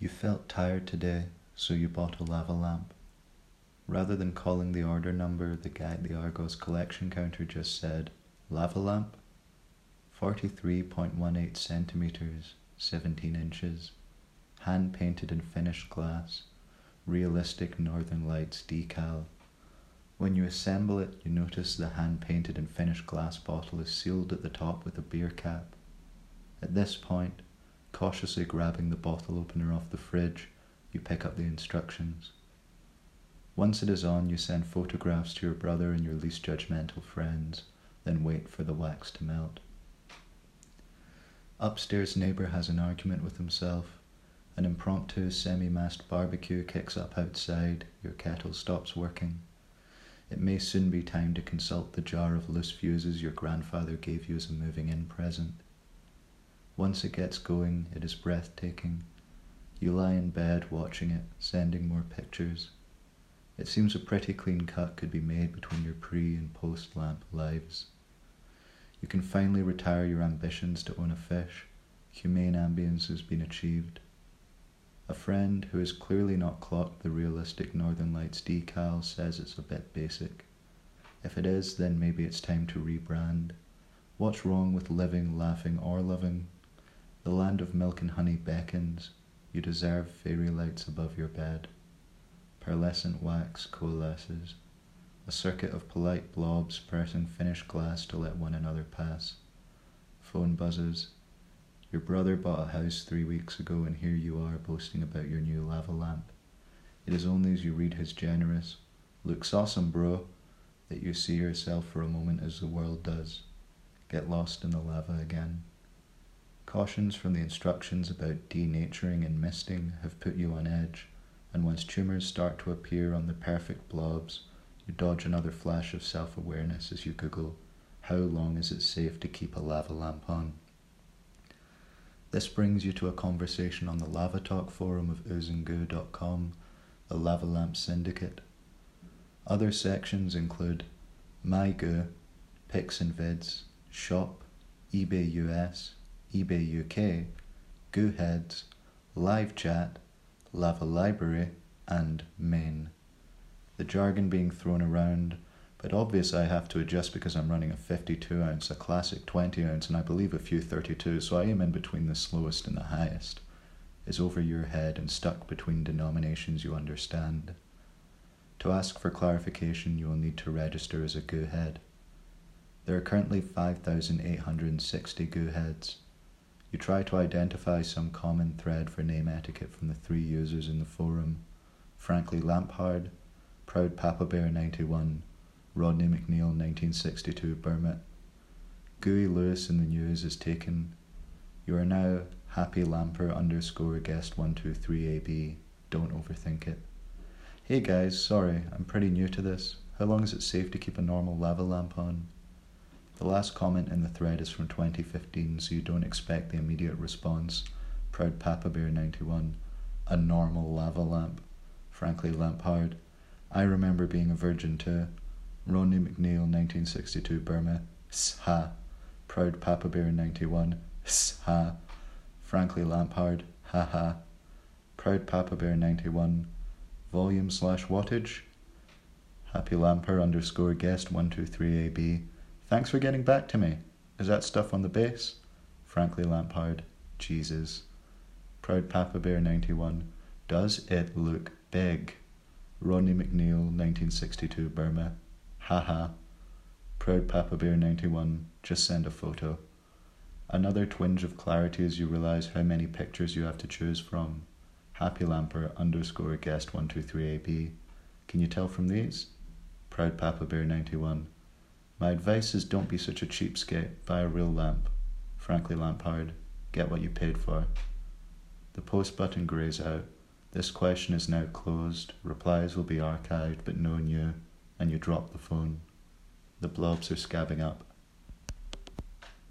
You felt tired today, so you bought a lava lamp. Rather than calling the order number, the guy at the Argos collection counter just said, "Lava lamp? 43.18 centimeters, 17 inches, hand-painted and finished glass, realistic Northern Lights decal." When you assemble it, you notice the hand-painted and finished glass bottle is sealed at the top with a beer cap. At this point, cautiously grabbing the bottle opener off the fridge, you pick up the instructions. Once it is on, you send photographs to your brother and your least judgmental friends, then wait for the wax to melt. Upstairs neighbour has an argument with himself. An impromptu semi-masked barbecue kicks up outside, your kettle stops working. It may soon be time to consult the jar of loose fuses your grandfather gave you as a moving-in present. Once it gets going, it is breathtaking. You lie in bed watching it, sending more pictures. It seems a pretty clean cut could be made between your pre- and post-lamp lives. You can finally retire your ambitions to own a fish. Humane ambience has been achieved. A friend who has clearly not clocked the realistic Northern Lights decal says it's a bit basic. If it is, then maybe it's time to rebrand. What's wrong with living, laughing, or loving? The land of milk and honey beckons. You deserve fairy lights above your bed. Pearlescent wax coalesces. A circuit of polite blobs pressing finished glass to let one another pass. Phone buzzes. Your brother bought a house 3 weeks ago, and here you are boasting about your new lava lamp. It is only as you read his generous, "Looks awesome, bro," that you see yourself for a moment as the world does. Get lost in the lava again. Cautions from the instructions about denaturing and misting have put you on edge, and once tumours start to appear on the perfect blobs, you dodge another flash of self-awareness as you Google, "How long is it safe to keep a lava lamp on?" This brings you to a conversation on the Lava Talk forum of oozandgoo.com, the Lava Lamp Syndicate. Other sections include My Goo, Pics and Vids, Shop, eBay US, eBay UK, Goo Heads, Live Chat, Lava Library, and Main. The jargon being thrown around, but obviously I have to adjust because I'm running a 52 ounce, a classic 20 ounce, and I believe a few 32, so I am in between the slowest and the highest, is over your head and stuck between denominations you understand. To ask for clarification, you will need to register as a Goo Head. There are currently 5,860 Goo Heads. You try to identify some common thread for name etiquette from the 3 users in the forum: Frankly Lampard, Proud Papa Bear 91, Rodney McNeil 1962 Burmit. Gooey Lewis in the news is taken. You are now Happy Lamper _ guest 123AB. Don't overthink it. Hey guys, sorry, I'm pretty new to this. How long is it safe to keep a normal lava lamp on? The last comment in the thread is from 2015, so you don't expect the immediate response. Proud Papa Bear 91. A normal lava lamp. Frankly Lampard. I remember being a virgin too. Rodney McNeil 1962 Burma. Ha. Proud Papa Bear 91. Ha. Frankly Lampard. Ha ha. Proud Papa Bear 91. Volume/wattage. Happy Lamper _ guest 123AB. Thanks for getting back to me. Is that stuff on the base? Frankly Lampard. Jesus. Proud Papa Bear 91. Does it look big? Rodney McNeil 1962 Burma. Haha. Proud Papa Bear 91. Just send a photo. Another twinge of clarity as you realize how many pictures you have to choose from. Happy Lamper _ guest 123AB. Can you tell from these? Proud Papa Bear 91. My advice is don't be such a cheapskate. Buy a real lamp. Frankly Lampard. Get what you paid for. The post button grays out. This question is now closed. Replies will be archived, but no new. And you drop the phone. The blobs are scabbing up.